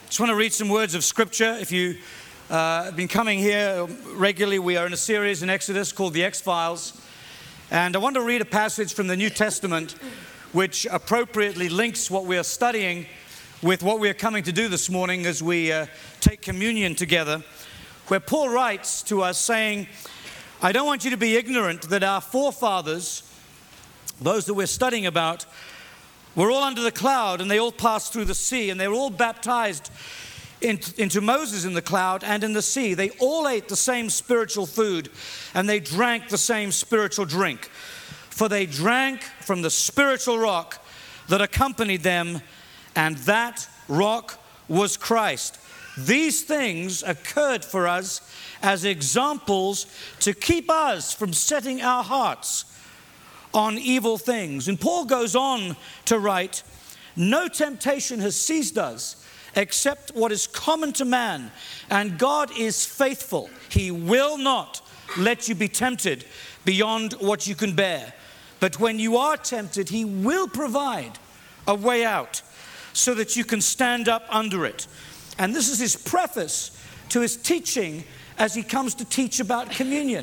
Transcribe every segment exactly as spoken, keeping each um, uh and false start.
Just want to read some words of Scripture. If you uh, have been coming here regularly, we are in a series in Exodus called The X-Files. And I want to read a passage from the New Testament which appropriately links what we are studying with what we are coming to do this morning as we uh, take communion together, where Paul writes to us saying, I don't want you to be ignorant that our forefathers, those that we're studying about, were all under the cloud, and they all passed through the sea, and they were all baptized in, into Moses in the cloud and in the sea. They all ate the same spiritual food, and they drank the same spiritual drink. For they drank from the spiritual rock that accompanied them, and that rock was Christ. These things occurred for us as examples to keep us from setting our hearts on evil things. And Paul goes on to write, no temptation has seized us except what is common to man, and God is faithful. He will not let you be tempted beyond what you can bear. But when you are tempted, He will provide a way out so that you can stand up under it. And this is his preface to his teaching as he comes to teach about communion.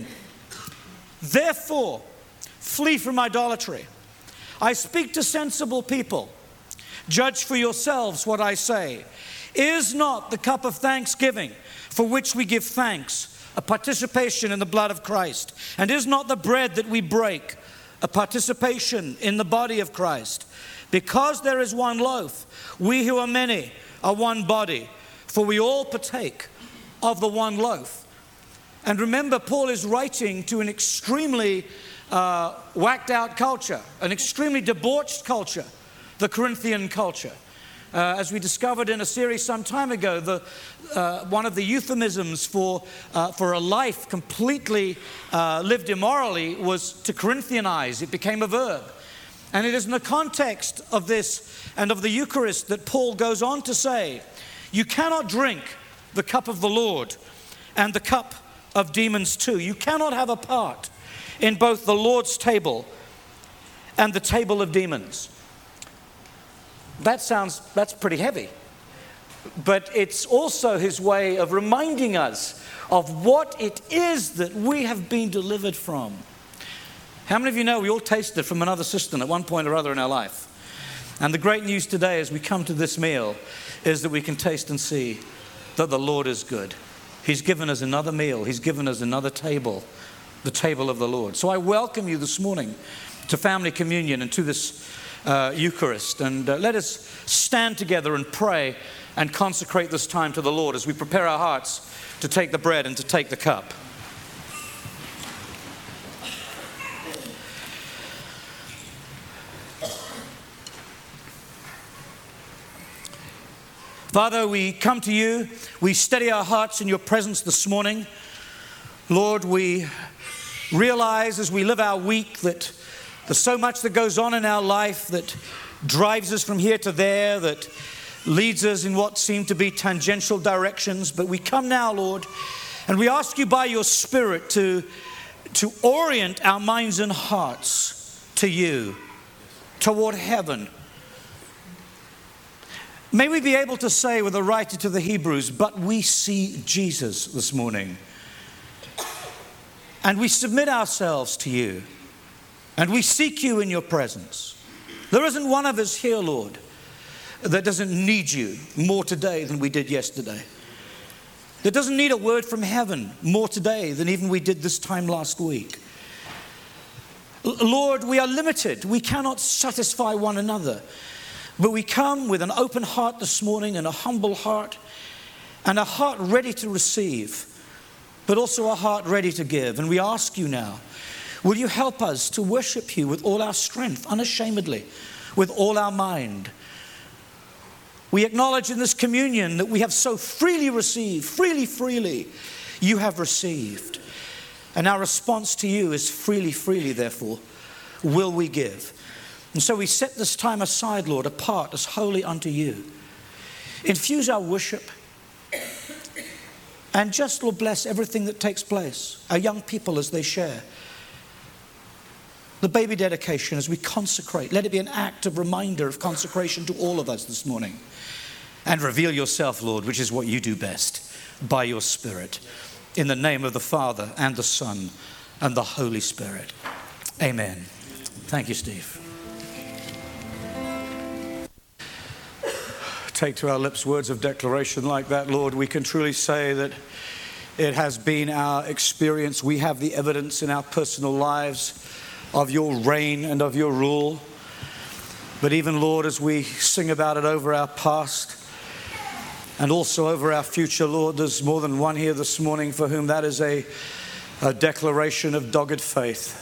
Therefore, flee from idolatry. I speak to sensible people. Judge for yourselves what I say. Is not the cup of thanksgiving for which we give thanks a participation in the blood of Christ? And is not the bread that we break a participation in the body of Christ? Because there is one loaf, we who are many are one body, for we all partake of the one loaf. And remember, Paul is writing to an extremely uh, whacked out culture, an extremely debauched culture, the Corinthian culture. Uh, as we discovered in a series some time ago, the, uh, one of the euphemisms for, uh, for a life completely uh, lived immorally was to Corinthianize. It became a verb. And it is in the context of this and of the Eucharist that Paul goes on to say, you cannot drink the cup of the Lord and the cup of demons too. You cannot have a part in both the Lord's table and the table of demons. That sounds, that's pretty heavy. But it's also his way of reminding us of what it is that we have been delivered from. How many of you know we all tasted from another cistern at one point or other in our life? And the great news today as we come to this meal is that we can taste and see that the Lord is good. He's given us another meal. He's given us another table, the table of the Lord. So I welcome you this morning to family communion and to this uh, Eucharist. And uh, let us stand together and pray and consecrate this time to the Lord as we prepare our hearts to take the bread and to take the cup. Father, we come to you. We steady our hearts in your presence this morning. Lord, we realize as we live our week that there's so much that goes on in our life that drives us from here to there, that leads us in what seem to be tangential directions. But we come now, Lord, and we ask you by your Spirit to, to orient our minds and hearts to you, toward heaven. May we be able to say with the writer to the Hebrews, but we see Jesus this morning. And we submit ourselves to you. And we seek you in your presence. There isn't one of us here, Lord, that doesn't need you more today than we did yesterday. That doesn't need a word from heaven more today than even we did this time last week. Lord, we are limited. We cannot satisfy one another. But we come with an open heart this morning and a humble heart and a heart ready to receive, but also a heart ready to give. And we ask you now, will you help us to worship you with all our strength, unashamedly, with all our mind? We acknowledge in this communion that we have so freely received, freely, freely, you have received. And our response to you is freely, freely, therefore, will we give. And so we set this time aside, Lord, apart as holy unto you. Infuse our worship. And just, Lord, bless everything that takes place. Our young people as they share. The baby dedication as we consecrate. Let it be an act of reminder of consecration to all of us this morning. and reveal yourself, Lord, which is what you do best, by your Spirit. In the name of the Father and the Son and the Holy Spirit. Amen. Thank you, Steve. Take to our lips words of declaration like that, Lord. We can truly say that it has been our experience. We have the evidence in our personal lives of your reign and of your rule. But even, Lord, as we sing about it over our past and also over our future, Lord, there's more than one here this morning for whom that is a, a declaration of dogged faith.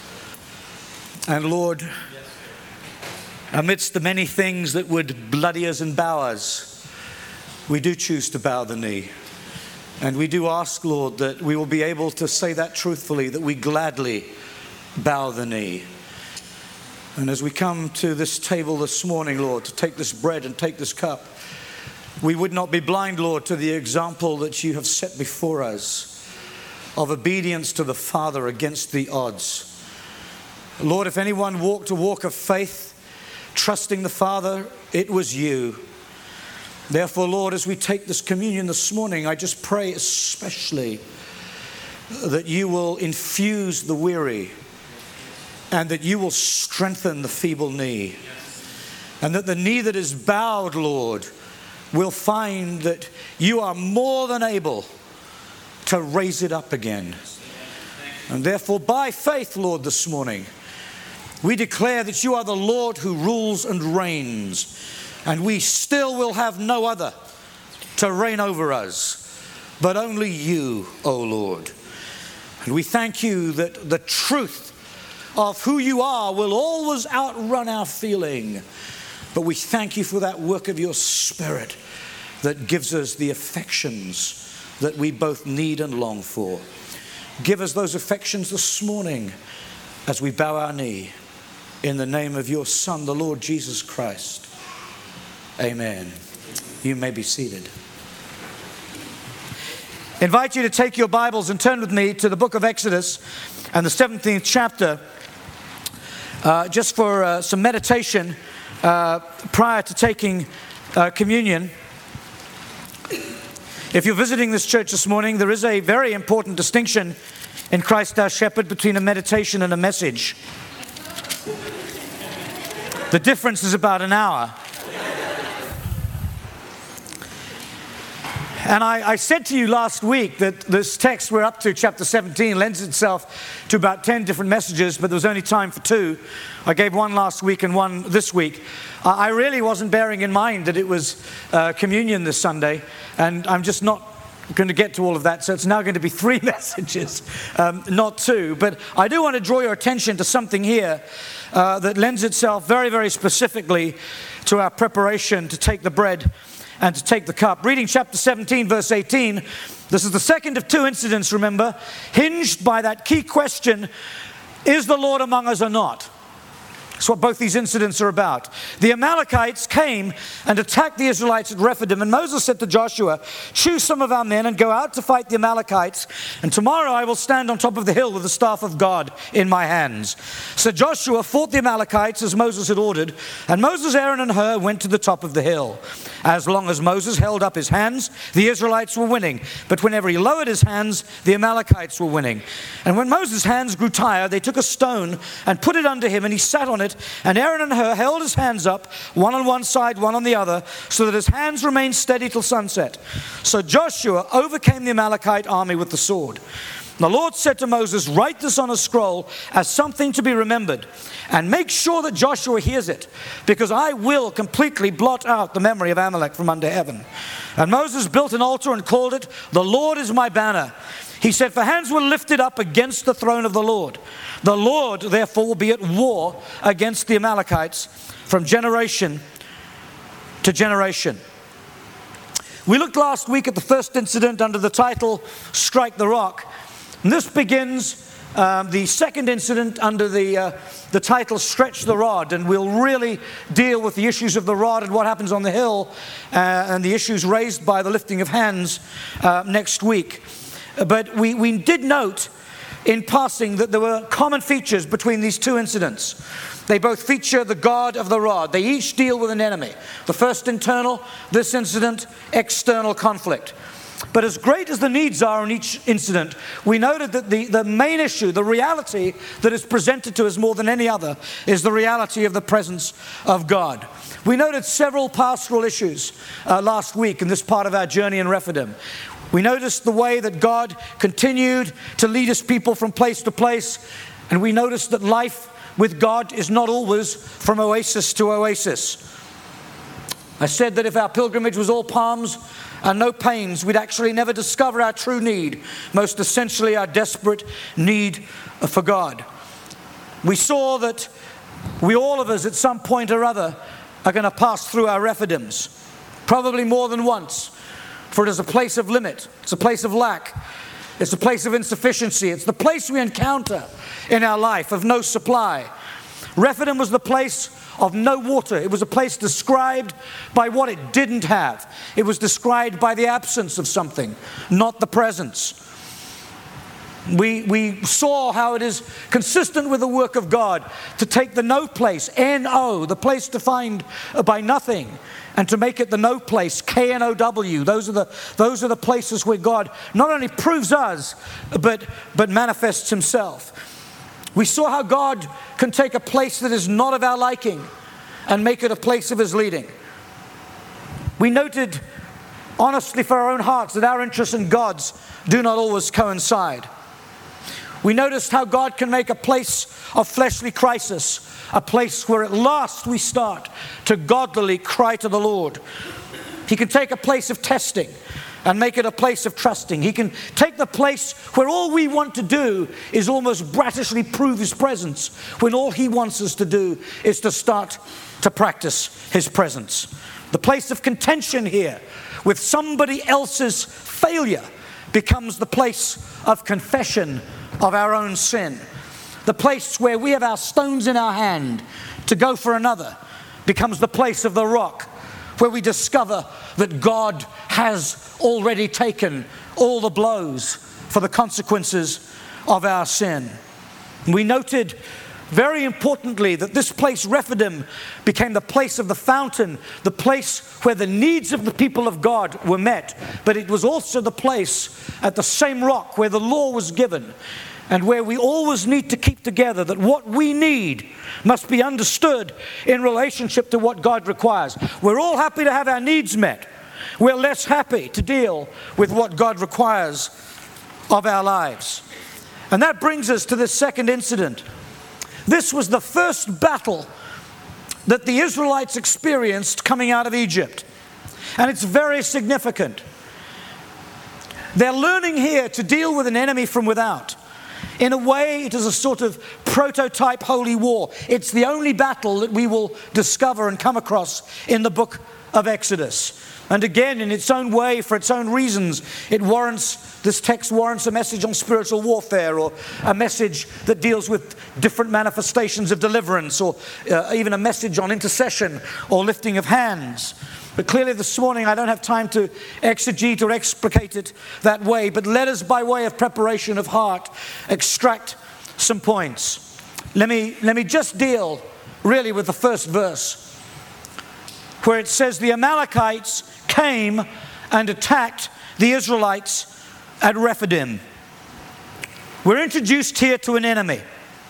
And Lord, amidst the many things that would bloody us and bow us, we do choose to bow the knee. And we do ask, Lord, that we will be able to say that truthfully, that we gladly bow the knee. And as we come to this table this morning, Lord, to take this bread and take this cup, we would not be blind, Lord, to the example that you have set before us of obedience to the Father against the odds. Lord, if anyone walked a walk of faith, trusting the Father, it was you. Therefore, Lord, as we take this communion this morning, I just pray especially that you will infuse the weary and that you will strengthen the feeble knee. And that the knee that is bowed, Lord, will find that you are more than able to raise it up again. And therefore, by faith, Lord, this morning, we declare that you are the Lord who rules and reigns, and we still will have no other to reign over us, but only you, O Lord. And we thank you that the truth of who you are will always outrun our feeling. But we thank you for that work of your Spirit that gives us the affections that we both need and long for. Give us those affections this morning as we bow our knee. In the name of your Son, the Lord Jesus Christ. Amen. You may be seated. I invite you to take your Bibles and turn with me to the book of Exodus and the seventeenth chapter, uh, just for uh, some meditation uh, prior to taking uh, communion. If you're visiting this church this morning, there is a very important distinction in Christ our Shepherd between a meditation and a message. The difference is about an hour. And I, I said to you last week that this text we're up to, chapter seventeen, lends itself to about ten different messages, but there was only time for two. I gave one last week and one this week. Uh, I really wasn't bearing in mind that it was uh, communion this Sunday, and I'm just not going to get to all of that, so it's now going to be three messages, um, not two. But I do want to draw your attention to something here uh, that lends itself very, very specifically to our preparation to take the bread and to take the cup. Reading chapter seventeen, verse eighteen, this is the second of two incidents, remember, hinged by that key question, is the Lord among us or not? That's what both these incidents are about. The Amalekites came and attacked the Israelites at Rephidim, and Moses said to Joshua, choose some of our men and go out to fight the Amalekites, and tomorrow I will stand on top of the hill with the staff of God in my hands. So Joshua fought the Amalekites as Moses had ordered, and Moses, Aaron, and Hur went to the top of the hill. As long as Moses held up his hands, the Israelites were winning, but whenever he lowered his hands, the Amalekites were winning. And when Moses' hands grew tired, they took a stone and put it under him, and he sat on it. And Aaron and Hur held his hands up, one on one side, one on the other, so that his hands remained steady till sunset. So Joshua overcame the Amalekite army with the sword. The Lord said to Moses, write this on a scroll as something to be remembered, and make sure that Joshua hears it, because I will completely blot out the memory of Amalek from under heaven. And Moses built an altar and called it, the Lord is my banner. He said, for hands were lifted up against the throne of the Lord. The Lord, therefore, will be at war against the Amalekites from generation to generation. We looked last week at the first incident under the title, Strike the Rock. And this begins um, the second incident under the, uh, the title, Stretch the Rod. And we'll really deal with the issues of the rod and what happens on the hill uh, and the issues raised by the lifting of hands uh, next week. But we, we did note in passing that there were common features between these two incidents. They both feature the God of the rod. They each deal with an enemy. The first internal, this incident, external conflict. But as great as the needs are in each incident, we noted that the, the main issue, the reality that is presented to us more than any other, is the reality of the presence of God. We noted several pastoral issues uh, last week in this part of our journey in Rephidim. We noticed the way that God continued to lead his people from place to place, and we noticed that life with God is not always from oasis to oasis. I said that if our pilgrimage was all palms and no pains, we'd actually never discover our true need, most essentially our desperate need for God. We saw that we, all of us, at some point or other, are going to pass through our Rephidims, probably more than once, for it is a place of limit, it's a place of lack, it's a place of insufficiency, it's the place we encounter in our life of no supply. Rephidim was the place of no water. It was a place described by what it didn't have. It was described by the absence of something, not the presence. We, we saw how it is consistent with the work of God to take the no place, N O, the place defined by nothing, and to make it the no place, K N O W. Those are the, those are the places where God not only proves us, but, but manifests himself. We saw how God can take a place that is not of our liking and make it a place of his leading. We noted, honestly for our own hearts, that our interests and God's do not always coincide. We noticed how God can make a place of fleshly crisis a place where at last we start to godly cry to the Lord. He can take a place of testing and make it a place of trusting. He can take the place where all we want to do is almost bratishly prove his presence, when all he wants us to do is to start to practice his presence. The place of contention here with somebody else's failure becomes the place of confession of our own sin. The place where we have our stones in our hand to go for another becomes the place of the rock, where we discover that God has already taken all the blows for the consequences of our sin. We noted very importantly that this place, Rephidim, became the place of the fountain, the place where the needs of the people of God were met, but it was also the place at the same rock where the law was given, and where we always need to keep together that what we need must be understood in relationship to what God requires. We're all happy to have our needs met. We're less happy to deal with what God requires of our lives. And that brings us to this second incident. This was the first battle that the Israelites experienced coming out of Egypt. And it's very significant. They're learning here to deal with an enemy from without. In a way, it is a sort of prototype holy war. It's the only battle that we will discover and come across in the book of Exodus. And again, in its own way, for its own reasons, it warrants, this text warrants a message on spiritual warfare, or a message that deals with different manifestations of deliverance, or uh, even a message on intercession or lifting of hands. But clearly this morning I don't have time to exegete or explicate it that way, but let us, by way of preparation of heart, extract some points. Let me, let me just deal really with the first verse, where it says the Amalekites came and attacked the Israelites at Rephidim. We're introduced here to an enemy.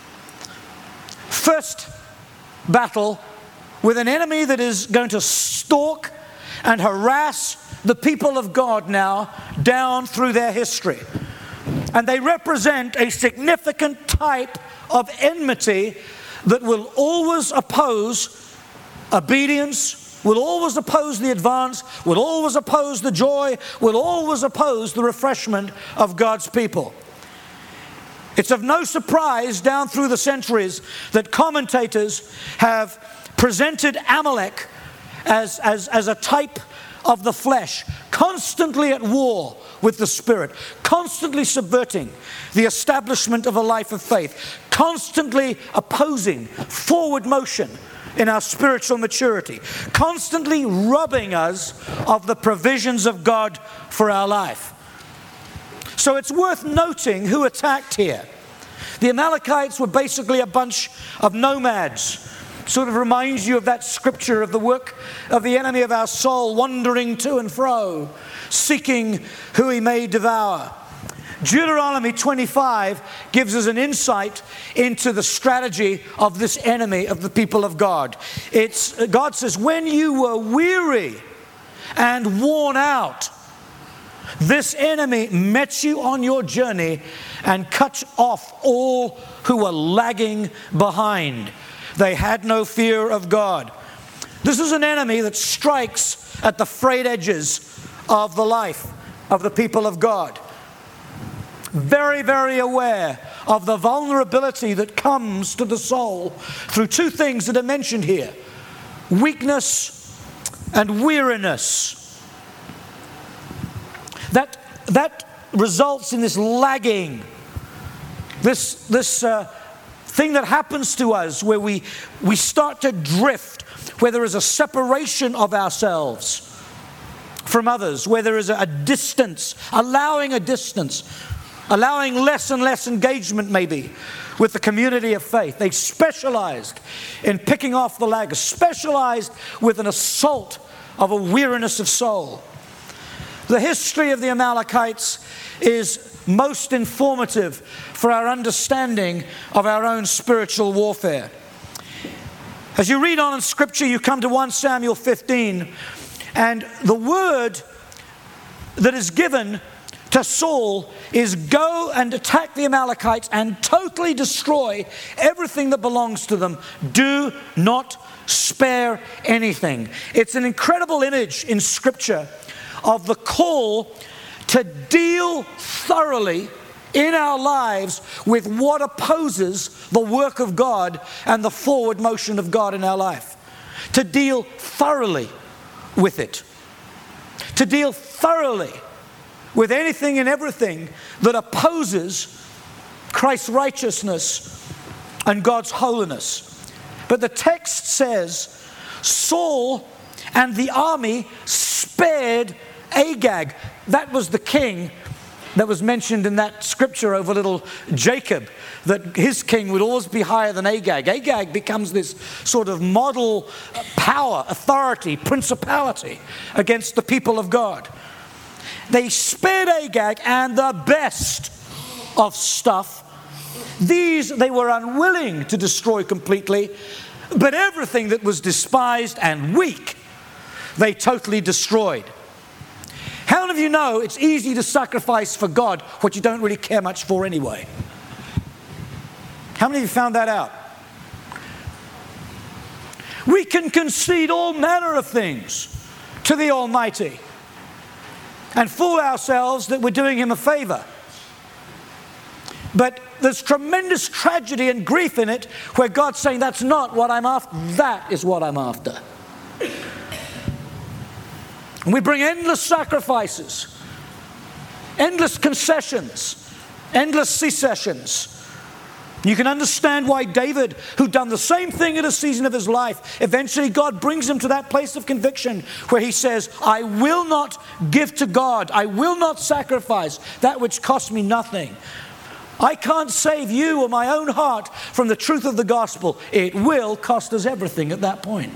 First battle with an enemy that is going to stalk and harass the people of God now down through their history. And they represent a significant type of enmity that will always oppose obedience, will always oppose the advance, will always oppose the joy, will always oppose the refreshment of God's people. It's of no surprise down through the centuries that commentators have presented Amalek as, as, as a type of the flesh, constantly at war with the spirit, constantly subverting the establishment of a life of faith, constantly opposing forward motion in our spiritual maturity, constantly robbing us of the provisions of God for our life. So it's worth noting who attacked here. The Amalekites were basically a bunch of nomads. Sort of reminds you of that scripture of the work of the enemy of our soul, wandering to and fro, seeking who he may devour. Deuteronomy twenty-five gives us an insight into the strategy of this enemy of the people of God. It's, God says, when you were weary and worn out, this enemy met you on your journey and cut off all who were lagging behind. They had no fear of God. This is an enemy that strikes at the frayed edges of the life of the people of God. Very, very aware of the vulnerability that comes to the soul through two things that are mentioned here: weakness and weariness. That, that results in this lagging, this, this uh, thing that happens to us where we, we start to drift, where there is a separation of ourselves from others, where there is a, a distance, allowing a distance, allowing less and less engagement maybe with the community of faith. They specialized in picking off the laggers, specialized with an assault of a weariness of soul. The history of the Amalekites is most informative for our understanding of our own spiritual warfare. As you read on in Scripture, you come to First Samuel fifteen, and the word that is given to Saul is go and attack the Amalekites and totally destroy everything that belongs to them. Do not spare anything. It's an incredible image in Scripture of the call to deal thoroughly in our lives with what opposes the work of God and the forward motion of God in our life. To deal thoroughly with it. To deal thoroughly with anything and everything that opposes Christ's righteousness and God's holiness. But the text says, Saul and the army spared Agag. That was the king that was mentioned in that scripture over little Jacob, that his king would always be higher than Agag. Agag becomes this sort of model power, authority, principality against the people of God. They spared Agag and the best of stuff. These they were unwilling to destroy completely, but everything that was despised and weak, they totally destroyed. How many of you know it's easy to sacrifice for God what you don't really care much for anyway? How many of you found that out? We can concede all manner of things to the Almighty and fool ourselves that we're doing Him a favor. But there's tremendous tragedy and grief in it where God's saying, that's not what I'm after, that is what I'm after. And we bring endless sacrifices, endless concessions, endless secessions. You can understand why David, who'd done the same thing at a season of his life, eventually God brings him to that place of conviction where he says, I will not give to God, I will not sacrifice that which costs me nothing. I can't save you or my own heart from the truth of the gospel. It will cost us everything at that point.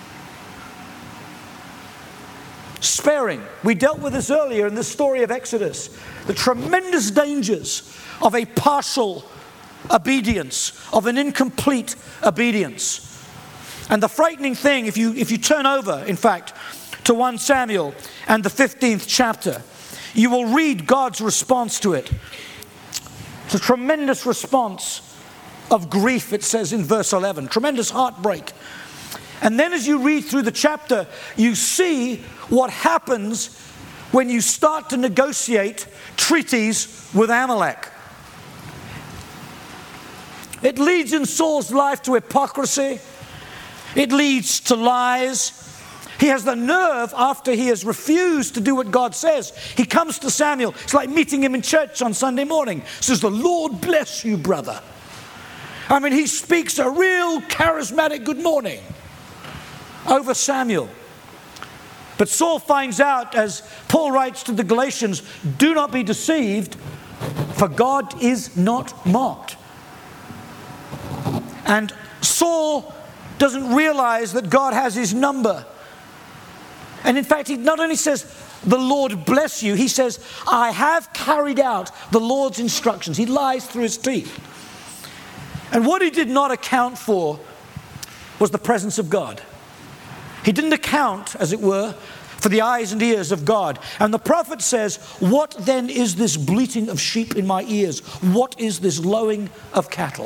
Sparing. We dealt with this earlier in the story of Exodus. The tremendous dangers of a partial obedience, of an incomplete obedience. And the frightening thing, if you, if you turn over, in fact, to First Samuel and the fifteenth chapter, you will read God's response to it. It's a tremendous response of grief, it says in verse eleven. Tremendous heartbreak. And then as you read through the chapter, you see what happens when you start to negotiate treaties with Amalek. It leads in Saul's life to hypocrisy. It leads to lies. He has the nerve, after he has refused to do what God says, he comes to Samuel. It's like meeting him in church on Sunday morning. Says, the Lord bless you, brother. I mean, he speaks a real charismatic good morning over Samuel. But Saul finds out, as Paul writes to the Galatians, do not be deceived, for God is not mocked. And Saul doesn't realize that God has his number. And in fact, he not only says, "The Lord bless you," he says, "I have carried out the Lord's instructions." He lies through his teeth. And what he did not account for was the presence of God. He didn't account, as it were, for the eyes and ears of God. And the prophet says, "What then is this bleating of sheep in my ears? What is this lowing of cattle?"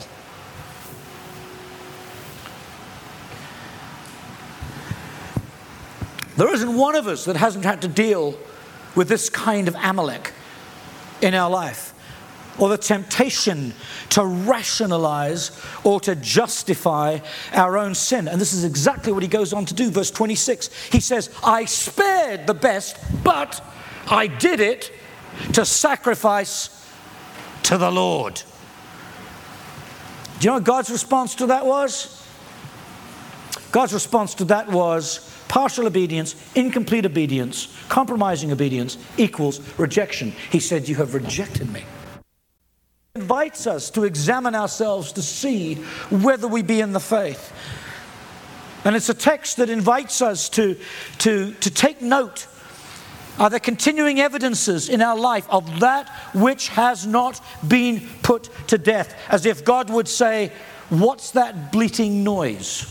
There isn't one of us that hasn't had to deal with this kind of Amalek in our life, or the temptation to rationalize or to justify our own sin. And this is exactly what he goes on to do. Verse twenty-six, he says, "I spared the best, but I did it to sacrifice to the Lord." Do you know what God's response to that was? God's response to that was partial obedience, incomplete obedience, compromising obedience equals rejection. He said, "You have rejected me." He invites us to examine ourselves to see whether we be in the faith. And it's a text that invites us to, to, to take note. Are there continuing evidences in our life of that which has not been put to death? As if God would say, "What's that bleating noise?"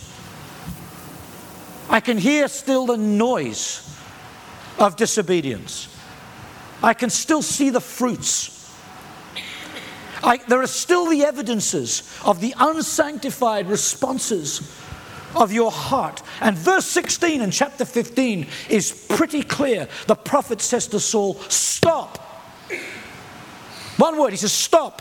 I can hear still the noise of disobedience. I can still see the fruits. I, there are still the evidences of the unsanctified responses of your heart. And verse sixteen in chapter fifteen is pretty clear. The prophet says to Saul, "Stop." One word, he says, "Stop."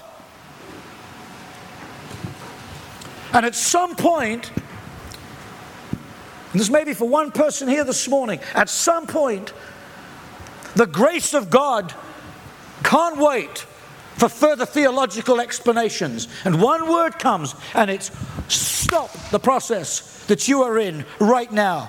And at some point, and this may be for one person here this morning, at some point, the grace of God can't wait for further theological explanations. And one word comes, and it's stop the process that you are in right now.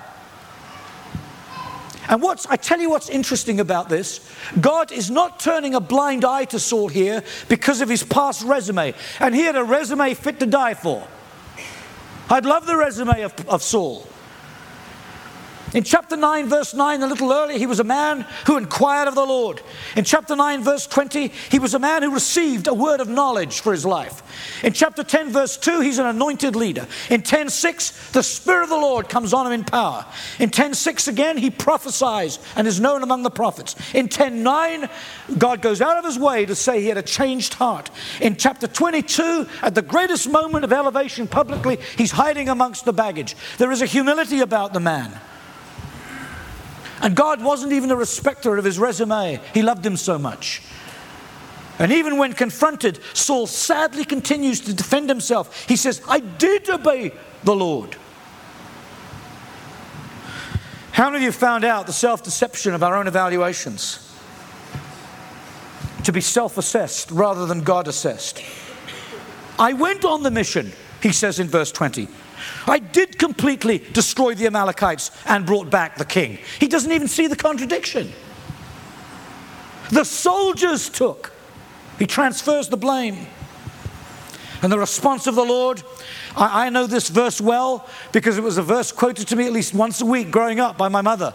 And what's, I tell you what's interesting about this. God is not turning a blind eye to Saul here because of his past resume. And he had a resume fit to die for. I'd love the resume of, of Saul. In chapter nine, verse nine, a little earlier, he was a man who inquired of the Lord. In chapter nine, verse twenty, he was a man who received a word of knowledge for his life. In chapter ten, verse two, he's an anointed leader. In ten six, the Spirit of the Lord comes on him in power. In ten six again, he prophesies and is known among the prophets. In ten nine, God goes out of his way to say he had a changed heart. In chapter twenty-two, at the greatest moment of elevation publicly, he's hiding amongst the baggage. There is a humility about the man. And God wasn't even a respecter of his resume. He loved him so much. And even when confronted, Saul sadly continues to defend himself. He says, "I did obey the Lord." How many of you found out the self-deception of our own evaluations? To be self-assessed rather than God-assessed. "I went on the mission," he says in verse twenty. "I did completely destroy the Amalekites and brought back the king." He doesn't even see the contradiction. The soldiers took. He transfers the blame. And the response of the Lord, I, I know this verse well because it was a verse quoted to me at least once a week growing up by my mother.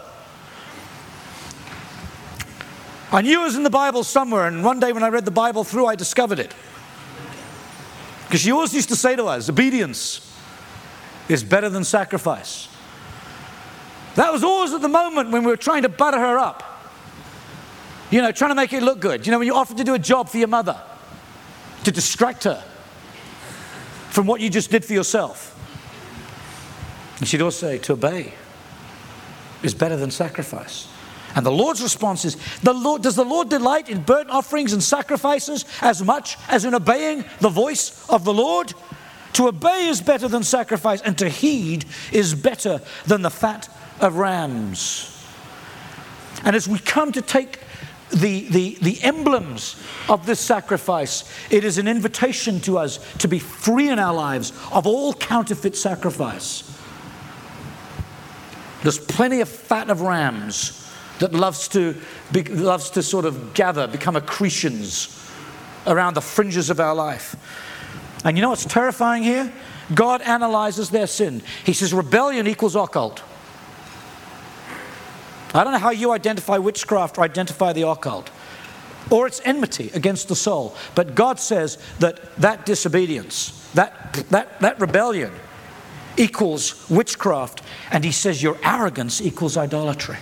I knew it was in the Bible somewhere, and one day when I read the Bible through, I discovered it. Because she always used to say to us, obedience is better than sacrifice. That was always at the moment when we were trying to butter her up. You know, trying to make it look good. You know, when you offered to do a job for your mother, to distract her from what you just did for yourself. And she'd always say, to obey is better than sacrifice. And the Lord's response is, the Lord, does the Lord delight in burnt offerings and sacrifices as much as in obeying the voice of the Lord? To obey is better than sacrifice, and to heed is better than the fat of rams. And as we come to take the, the, the emblems of this sacrifice, it is an invitation to us to be free in our lives of all counterfeit sacrifice. There's plenty of fat of rams that loves to, be, loves to sort of gather, become accretions around the fringes of our life. And you know what's terrifying here? God analyzes their sin. He says rebellion equals occult. I don't know how you identify witchcraft or identify the occult, or its enmity against the soul. But God says that that disobedience, that, that, that rebellion equals witchcraft. And he says your arrogance equals idolatry.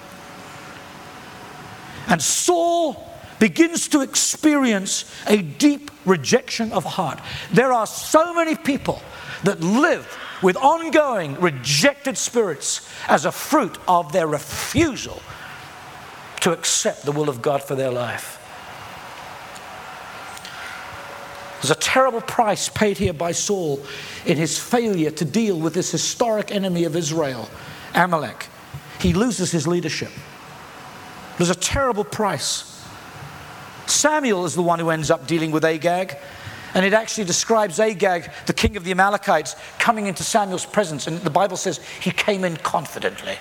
And Saul begins to experience a deep rejection of heart. There are so many people that live with ongoing rejected spirits as a fruit of their refusal to accept the will of God for their life. There's a terrible price paid here by Saul in his failure to deal with this historic enemy of Israel, Amalek. He loses his leadership. There's a terrible price. Samuel is the one who ends up dealing with Agag. And it actually describes Agag, the king of the Amalekites, coming into Samuel's presence. And the Bible says he came in confidently.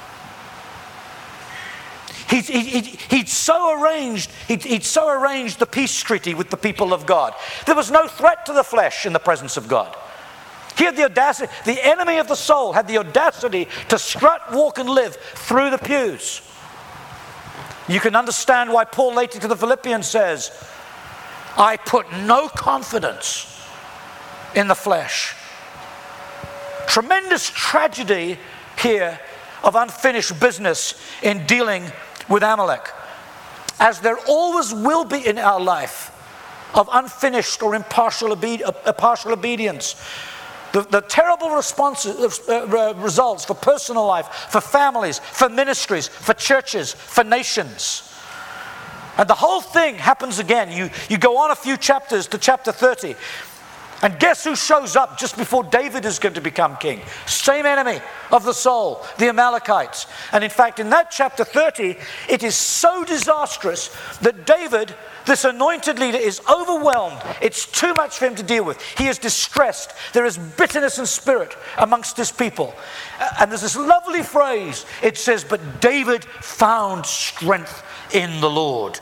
He'd, he'd, he'd, so arranged, he'd, he'd so arranged the peace treaty with the people of God. There was no threat to the flesh in the presence of God. He had the audacity, the enemy of the soul had the audacity to strut, walk, and live through the pews. You can understand why Paul later to the Philippians says, I put no confidence in the flesh. Tremendous tragedy here of unfinished business in dealing with Amalek, as there always will be in our life of unfinished or impartial, obe- uh, partial obedience. The, the terrible responses, uh, results for personal life, for families, for ministries, for churches, for nations. And the whole thing happens again. You, you go on a few chapters to chapter thirty. And guess who shows up just before David is going to become king? Same enemy of the soul, the Amalekites. And in fact, in that chapter thirty, it is so disastrous that David, this anointed leader, is overwhelmed. It's too much for him to deal with. He is distressed. There is bitterness in spirit amongst his people. And there's this lovely phrase. It says, but David found strength in the Lord.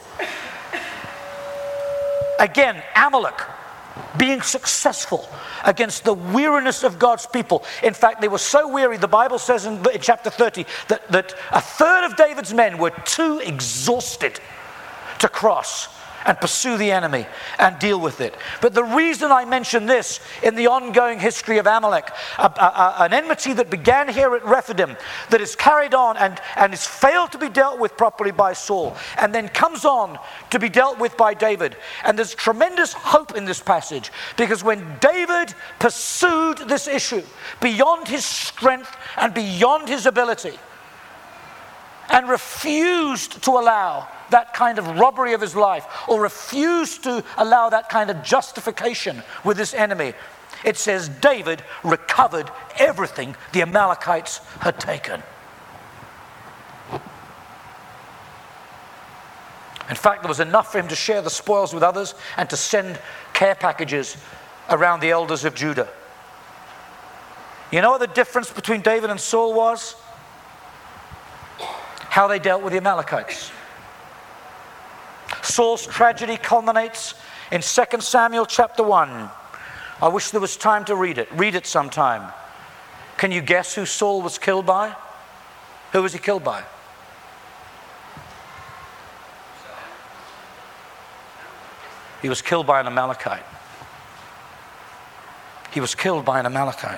Again, Amalek being successful against the weariness of God's people. In fact, they were so weary, the Bible says in, in chapter thirty, that, that a third of David's men were too exhausted to cross and pursue the enemy and deal with it. But the reason I mention this in the ongoing history of Amalek, a, a, an enmity that began here at Rephidim, that is carried on and, and is failed to be dealt with properly by Saul, and then comes on to be dealt with by David. And there's tremendous hope in this passage, because when David pursued this issue beyond his strength and beyond his ability, and refused to allow that kind of robbery of his life, or refused to allow that kind of justification with his enemy, it says David recovered everything the Amalekites had taken. In fact, there was enough for him to share the spoils with others and to send care packages around the elders of Judah. You know what the difference between David and Saul was? How they dealt with the Amalekites. Saul's tragedy culminates in Second Samuel chapter one. I wish there was time to read it. Read it sometime. Can you guess who Saul was killed by? Who was he killed by? He was killed by an Amalekite. He was killed by an Amalekite.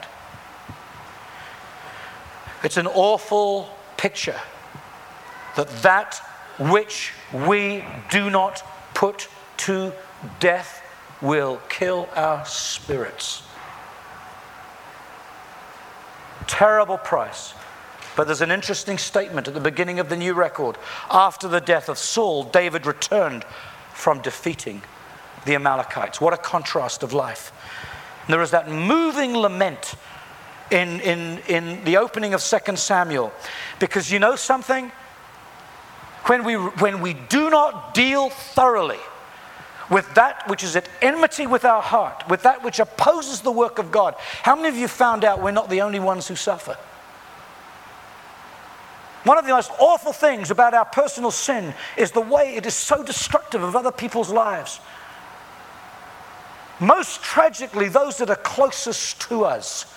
It's an awful picture that that which we do not put to death will kill our spirits. Terrible price. But there's an interesting statement at the beginning of the new record. After the death of Saul, David returned from defeating the Amalekites. What a contrast of life. And there is that moving lament in, in, in the opening of Second Samuel. Because you know something? When we, when we do not deal thoroughly with that which is at enmity with our heart, with that which opposes the work of God, how many of you found out we're not the only ones who suffer? One of the most awful things about our personal sin is the way it is so destructive of other people's lives. most tragically, those that are closest to us,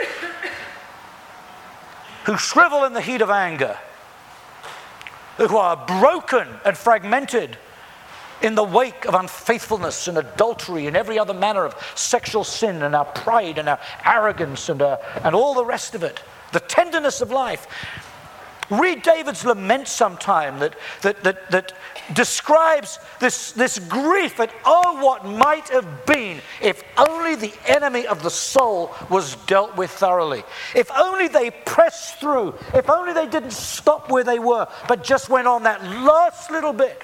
who shrivel in the heat of anger, who are broken and fragmented in the wake of unfaithfulness and adultery and every other manner of sexual sin and our pride and our arrogance and, uh, and all the rest of it, the tenderness of life. Read David's lament sometime that, that, that, that describes this, this grief at, oh, what might have been if only the enemy of the soul was dealt with thoroughly. If only they pressed through. If only they didn't stop where they were, but just went on that last little bit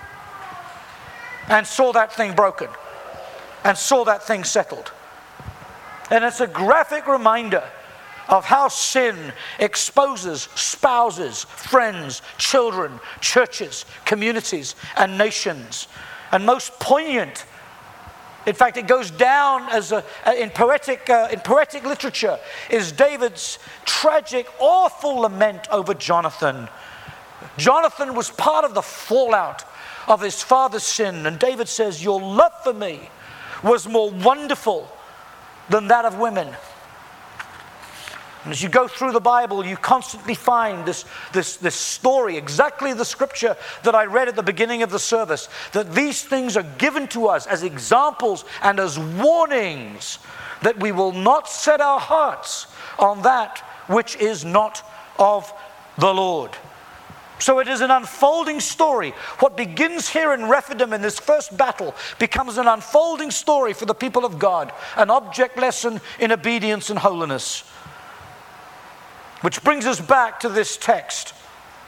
and saw that thing broken and saw that thing settled. And it's a graphic reminder of how sin exposes spouses, friends, children, churches, communities, and nations. And most poignant, in fact, it goes down as a, in poetic uh, in poetic literature, is David's tragic, awful lament over Jonathan. Jonathan was part of the fallout of his father's sin, and David says, "Your love for me was more wonderful than that of women." And as you go through the Bible, you constantly find this, this, this story, exactly the scripture that I read at the beginning of the service, that these things are given to us as examples and as warnings that we will not set our hearts on that which is not of the Lord. So it is an unfolding story. What begins here in Rephidim in this first battle becomes an unfolding story for the people of God, an object lesson in obedience and holiness. Which brings us back to this text.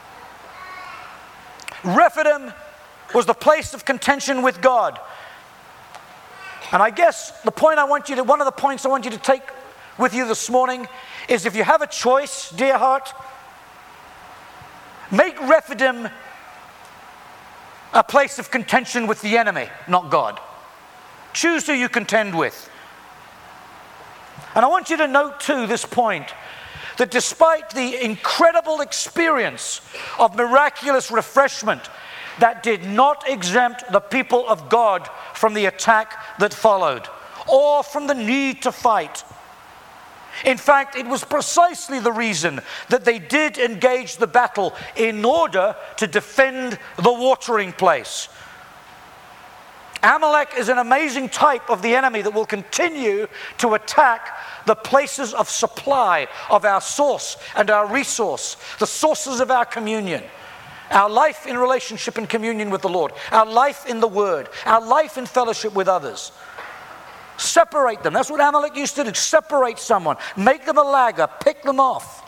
Rephidim was the place of contention with God. And I guess the point I want you to, one of the points I want you to take with you this morning is, if you have a choice, dear heart, make Rephidim a place of contention with the enemy, not God. Choose who you contend with. And I want you to note too this point, that despite the incredible experience of miraculous refreshment, that did not exempt the people of God from the attack that followed, or from the need to fight. In fact, it was precisely the reason that they did engage the battle in order to defend the watering place. Amalek is an amazing type of the enemy that will continue to attack the places of supply of our source and our resource, the sources of our communion, our life in relationship and communion with the Lord, our life in the Word, our life in fellowship with others. Separate them. That's what Amalek used to do. Separate someone, make them a lagger, pick them off.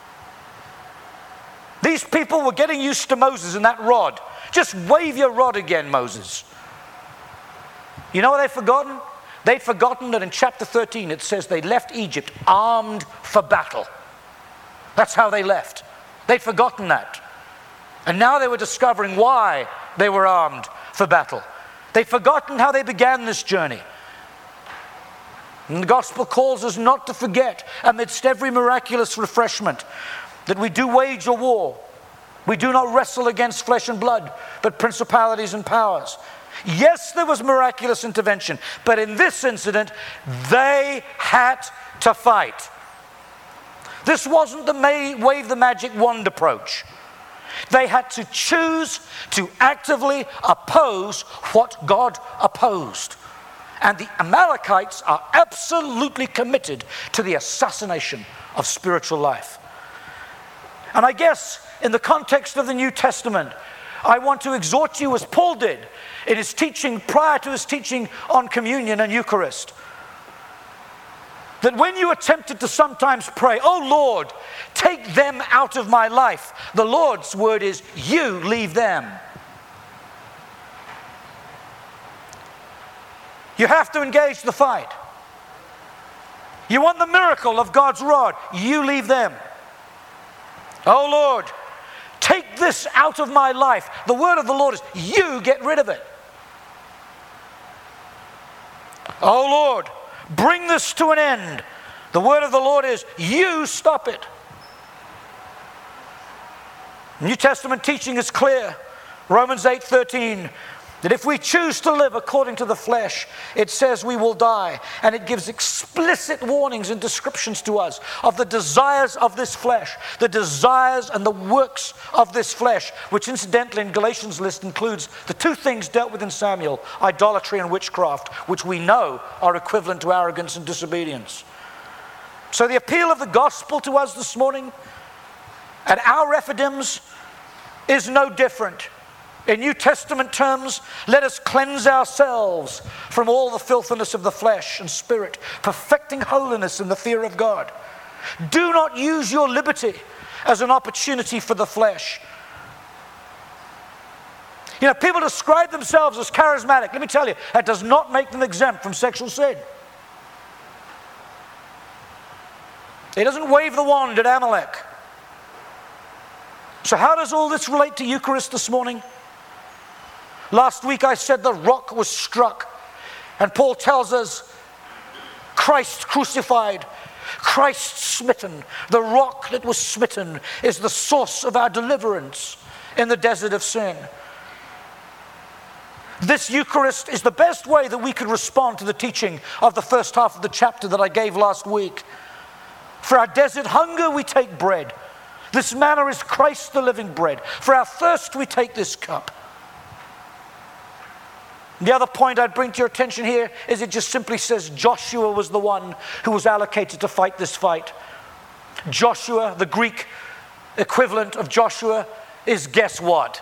These people were getting used to Moses and that rod. Just wave your rod again, Moses. You know what they've forgotten? They'd forgotten that in chapter thirteen it says they left Egypt armed for battle. That's how they left. They'd forgotten that. And now they were discovering why they were armed for battle. They'd forgotten how they began this journey. And the gospel calls us not to forget, amidst every miraculous refreshment, that we do wage a war. We do not wrestle against flesh and blood, but principalities and powers. Yes, there was miraculous intervention, but in this incident, they had to fight. This wasn't the may, wave the magic wand approach. They had to choose to actively oppose what God opposed. And the Amalekites are absolutely committed to the assassination of spiritual life. And I guess in the context of the New Testament, I want to exhort you, as Paul did in his teaching, prior to his teaching on communion and Eucharist, that when you are tempted to sometimes pray, "Oh Lord, take them out of my life," the Lord's word is, "You leave them." You have to engage the fight. You want the miracle of God's rod, you leave them. "Oh Lord, take this out of my life," the word of the Lord is, "You get rid of it." "Oh Lord, bring this to an end," the word of the Lord is, "You stop it." New Testament teaching is clear. Romans eight thirteen, That if we choose to live according to the flesh, it says we will die. And it gives explicit warnings and descriptions to us of the desires of this flesh, the desires and the works of this flesh, which incidentally in Galatians' list includes the two things dealt with in Samuel, idolatry and witchcraft, which we know are equivalent to arrogance and disobedience. So the appeal of the gospel to us this morning at our Rephidims is no different. In New Testament terms, let us cleanse ourselves from all the filthiness of the flesh and spirit, perfecting holiness in the fear of God. Do not use your liberty as an opportunity for the flesh. You know, people describe themselves as charismatic. Let me tell you, that does not make them exempt from sexual sin. It doesn't wave the wand at Amalek. So how does all this relate to Eucharist this morning? Last week I said the rock was struck, and Paul tells us Christ crucified, Christ smitten. The rock that was smitten is the source of our deliverance in the desert of sin. This Eucharist is the best way that we could respond to the teaching of the first half of the chapter that I gave last week. For our desert hunger we take bread. This manna is Christ the living bread. For our thirst we take this cup. The other point I'd bring to your attention here is it just simply says Joshua was the one who was allocated to fight this fight. Joshua, the Greek equivalent of Joshua, is guess what?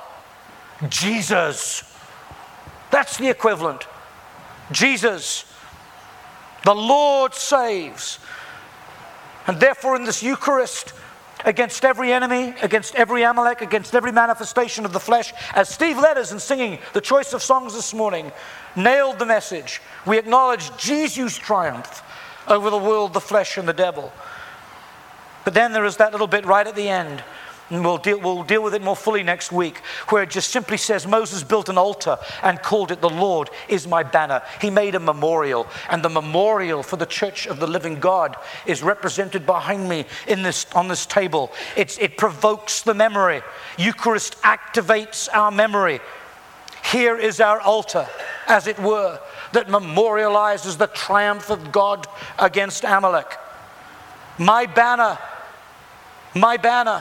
Jesus. That's the equivalent. Jesus. The Lord saves. And therefore in this Eucharist, against every enemy, against every Amalek, against every manifestation of the flesh, as Steve led us in singing the choice of songs this morning, nailed the message. We acknowledge Jesus' triumph over the world, the flesh, and the devil. But then there is that little bit right at the end, and we'll deal, we'll deal with it more fully next week, where it just simply says Moses built an altar and called it "The Lord is my banner." He made a memorial, and the memorial for the church of the living God is represented behind me in this on this table. It's, it provokes the memory. Eucharist activates our memory. Here is our altar, as it were, that memorializes the triumph of God against Amalek. My banner, my banner.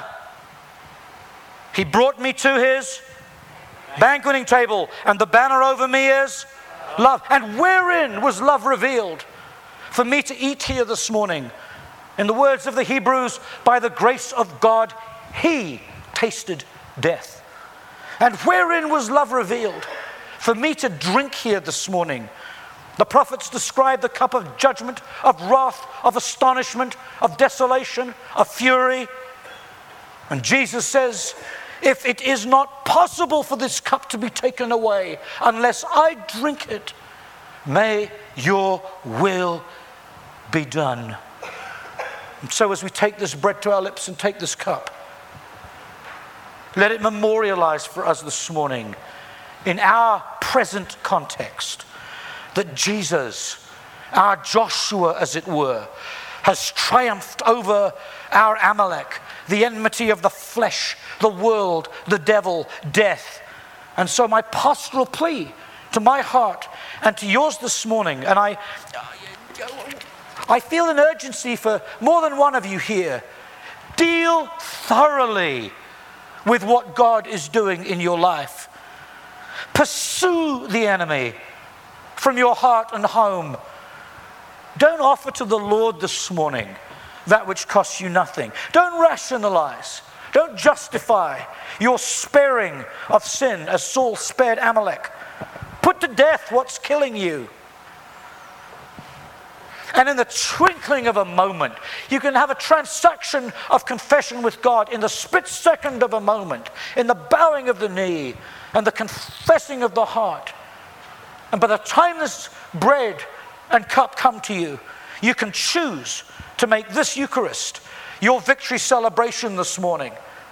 He brought me to his banqueting table, and the banner over me is love. And wherein was love revealed? For me to eat here this morning, in the words of the Hebrews, by the grace of God, he tasted death. And wherein was love revealed? For me to drink here this morning. The prophets describe the cup of judgment, of wrath, of astonishment, of desolation, of fury. And Jesus says, if it is not possible for this cup to be taken away unless I drink it, may your will be done. And so as we take this bread to our lips and take this cup, let it memorialize for us this morning, in our present context, that Jesus, our Joshua as it were, has triumphed over our Amalek, the enmity of the flesh, the world, the devil, death. And so my pastoral plea to my heart and to yours this morning, and I, I feel an urgency for more than one of you here, deal thoroughly with what God is doing in your life. Pursue the enemy from your heart and home. Don't offer to the Lord this morning that which costs you nothing. Don't rationalize. Don't justify your sparing of sin as Saul spared Amalek. Put to death what's killing you. And in the twinkling of a moment, you can have a transaction of confession with God in the split second of a moment, in the bowing of the knee and the confessing of the heart. And by the time this bread and cup come to you, you can choose to make this Eucharist your victory celebration this morning.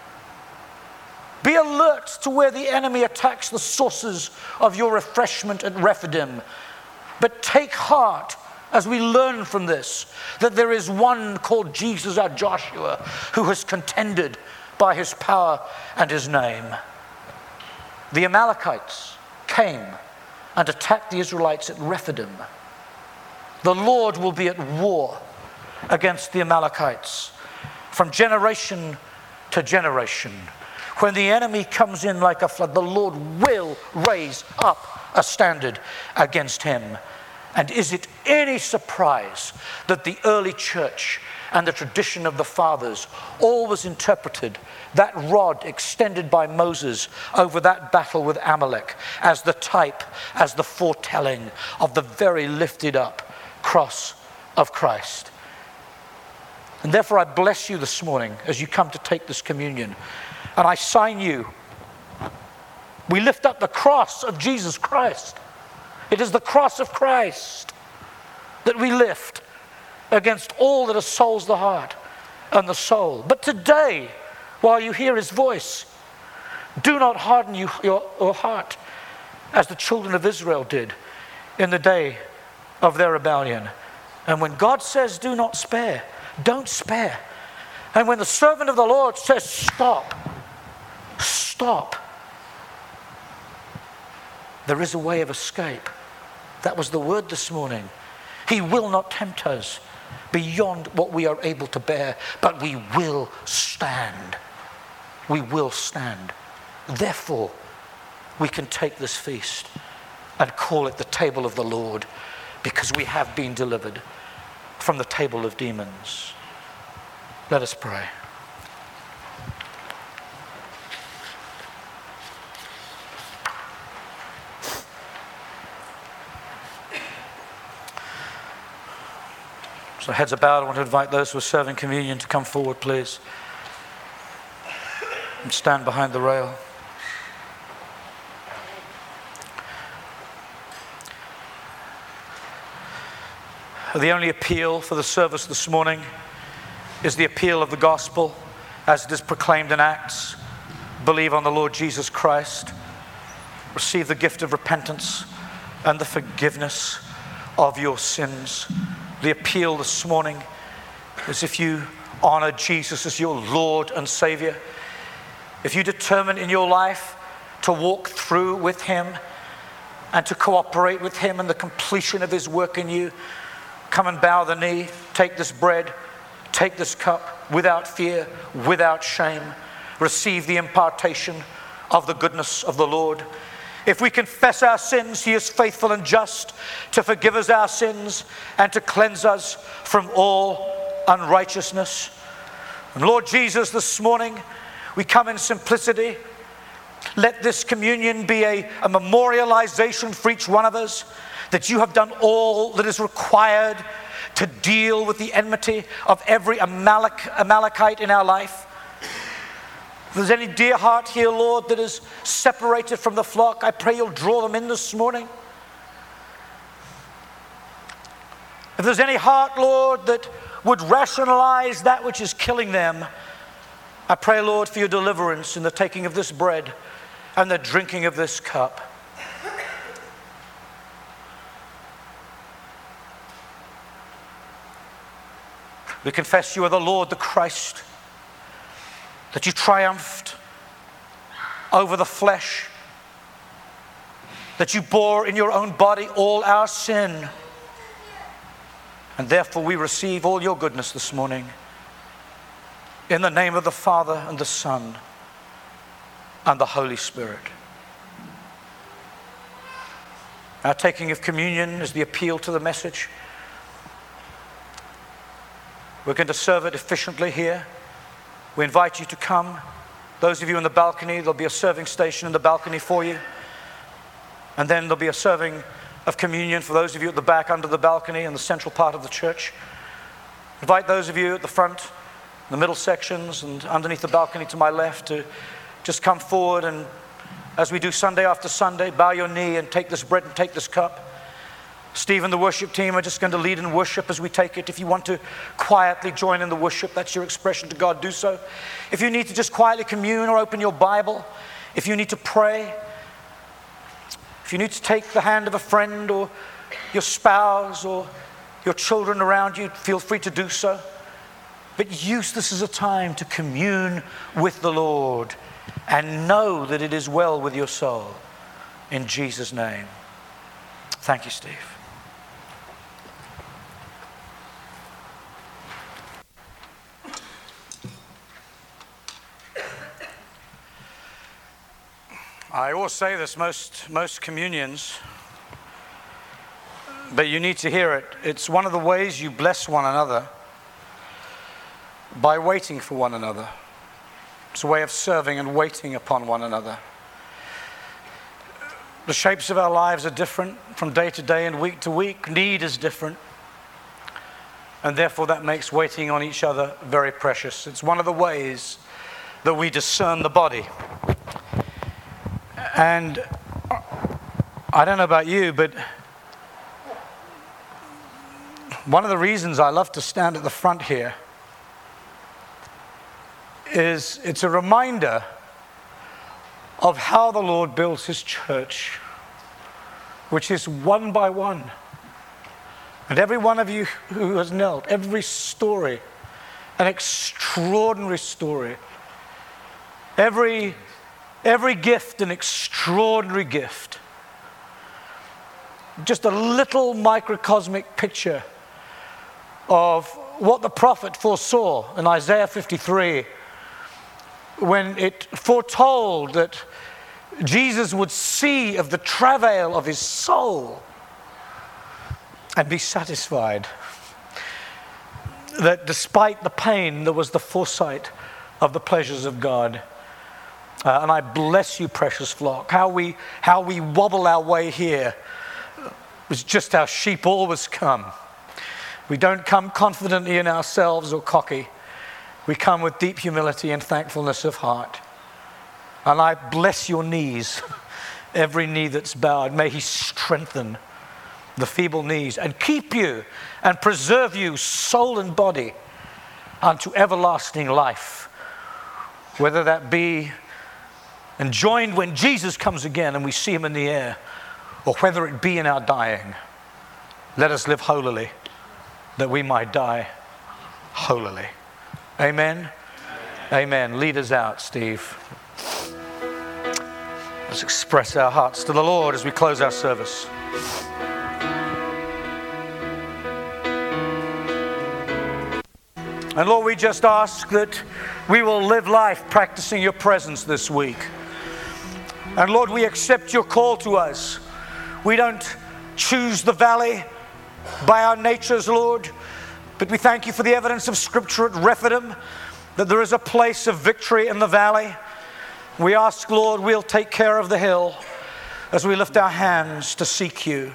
Be alert to where the enemy attacks the sources of your refreshment at Rephidim. But take heart as we learn from this, that there is one called Jesus, our Joshua, who has contended by his power and his name. The Amalekites came and attacked the Israelites at Rephidim. The Lord will be at war against the Amalekites from generation to generation. When the enemy comes in like a flood, the Lord will raise up a standard against him. And is it any surprise that the early church and the tradition of the fathers always interpreted that rod extended by Moses over that battle with Amalek as the type, as the foretelling of the very lifted up cross of Christ? And therefore I bless you this morning as you come to take this communion. And I sign you. We lift up the cross of Jesus Christ. It is the cross of Christ that we lift against all that assails the heart and the soul. But today, while you hear his voice, do not harden you, your, your heart as the children of Israel did in the day of their rebellion. And when God says do not spare, don't spare. And when the servant of the Lord says stop, stop. There is a way of escape. That was the word this morning. He will not tempt us beyond what we are able to bear, but we will stand. We will stand. Therefore, we can take this feast and call it the table of the Lord, because we have been delivered from the table of demons. Let us pray. So heads are bowed. I want to invite those who are serving communion to come forward, please, and stand behind the rail. The only appeal for the service this morning is the appeal of the gospel as it is proclaimed in Acts. Believe on the Lord Jesus Christ. Receive the gift of repentance and the forgiveness of your sins. The appeal this morning is if you honor Jesus as your Lord and Savior, if you determine in your life to walk through with him and to cooperate with him in the completion of his work in you, come and bow the knee, take this bread, take this cup without fear, without shame. Receive the impartation of the goodness of the Lord. If we confess our sins, he is faithful and just to forgive us our sins and to cleanse us from all unrighteousness. And Lord Jesus, this morning we come in simplicity. Let this communion be a, a memorialization for each one of us that you have done all that is required to deal with the enmity of every Amalek, Amalekite in our life. If there's any dear heart here, Lord, that is separated from the flock, I pray you'll draw them in this morning. If there's any heart, Lord, that would rationalize that which is killing them, I pray, Lord, for your deliverance in the taking of this bread and the drinking of this cup. We confess you are the Lord, the Christ, that you triumphed over the flesh, that you bore in your own body all our sin, and therefore we receive all your goodness this morning. In the name of the Father and the Son and the Holy Spirit. Our taking of communion is the appeal to the message. We're going to serve it efficiently here. We invite you to come. Those of you in the balcony, there'll be a serving station in the balcony for you. And then there'll be a serving of communion for those of you at the back under the balcony in the central part of the church. Invite those of you at the front, the middle sections, and underneath the balcony to my left to just come forward, and as we do Sunday after Sunday, bow your knee and take this bread and take this cup. Steve and the worship team are just going to lead in worship as we take it. If you want to quietly join in the worship, that's your expression to God, do so. If you need to just quietly commune or open your Bible, if you need to pray, if you need to take the hand of a friend or your spouse or your children around you, feel free to do so. But use this as a time to commune with the Lord and know that it is well with your soul. in Jesus' name. Thank you, Steve. I always say this most, most communions, but you need to hear it. It's one of the ways you bless one another, by waiting for one another. It's a way of serving and waiting upon one another. The shapes of our lives are different from day to day and week to week. Need is different. And therefore that makes waiting on each other very precious. It's one of the ways that we discern the body. And I don't know about you, but one of the reasons I love to stand at the front here is it's a reminder of how the Lord builds his church, which is one by one. And every one of you who has knelt, every story, an extraordinary story. Every, every gift, an extraordinary gift. Just a little microcosmic picture of what the prophet foresaw in Isaiah fifty-three, when it foretold that Jesus would see of the travail of his soul and be satisfied. That despite the pain, there was the foresight of the pleasures of God. Uh, and I bless you, precious flock. How we, how we wobble our way here is just how sheep always come. We don't come confidently in ourselves or cocky. We come with deep humility and thankfulness of heart. And I bless your knees, every knee that's bowed. May he strengthen the feeble knees and keep you and preserve you, soul and body, unto everlasting life. Whether that be enjoined when Jesus comes again and we see him in the air, or whether it be in our dying. Let us live holily, that we might die holily. Amen? Amen. Amen. Lead us out, Steve. Let's express our hearts to the Lord as we close our service. And Lord, we just ask that we will live life practicing your presence this week. And Lord, we accept your call to us. We don't choose the valley by our natures, Lord, but we thank you for the evidence of Scripture at Rephidim, that there is a place of victory in the valley. We ask, Lord, we'll take care of the hill as we lift our hands to seek you.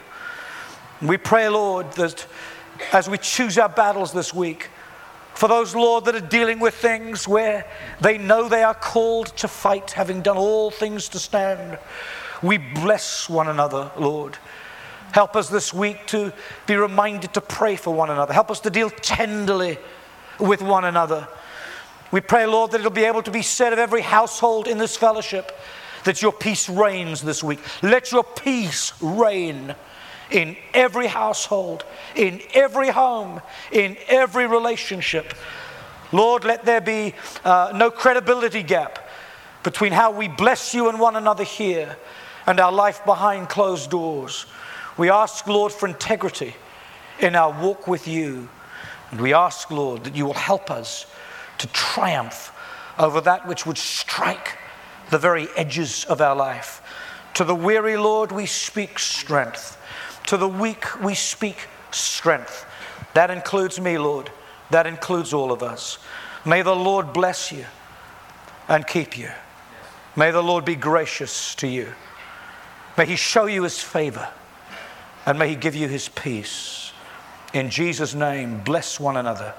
We pray, Lord, that as we choose our battles this week, for those, Lord, that are dealing with things where they know they are called to fight, having done all things to stand, we bless one another, Lord. Help us this week to be reminded to pray for one another. Help us to deal tenderly with one another. We pray, Lord, that it'll be able to be said of every household in this fellowship that your peace reigns this week. Let your peace reign in every household, in every home, in every relationship. Lord, let there be uh, no credibility gap between how we bless you and one another here and our life behind closed doors. We ask, Lord, for integrity in our walk with you. And we ask, Lord, that you will help us to triumph over that which would strike the very edges of our life. To the weary, Lord, we speak strength. To the weak, we speak strength. That includes me, Lord. That includes all of us. May the Lord bless you and keep you. May the Lord be gracious to you. May he show you his favor. And may he give you his peace. In Jesus' name, bless one another.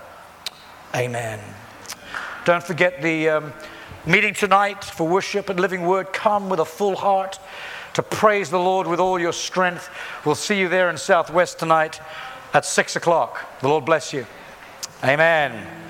Amen. Don't forget the um, meeting tonight for worship and Living Word. Come with a full heart to praise the Lord with all your strength. We'll see you there in Southwest tonight at six o'clock. The Lord bless you. Amen.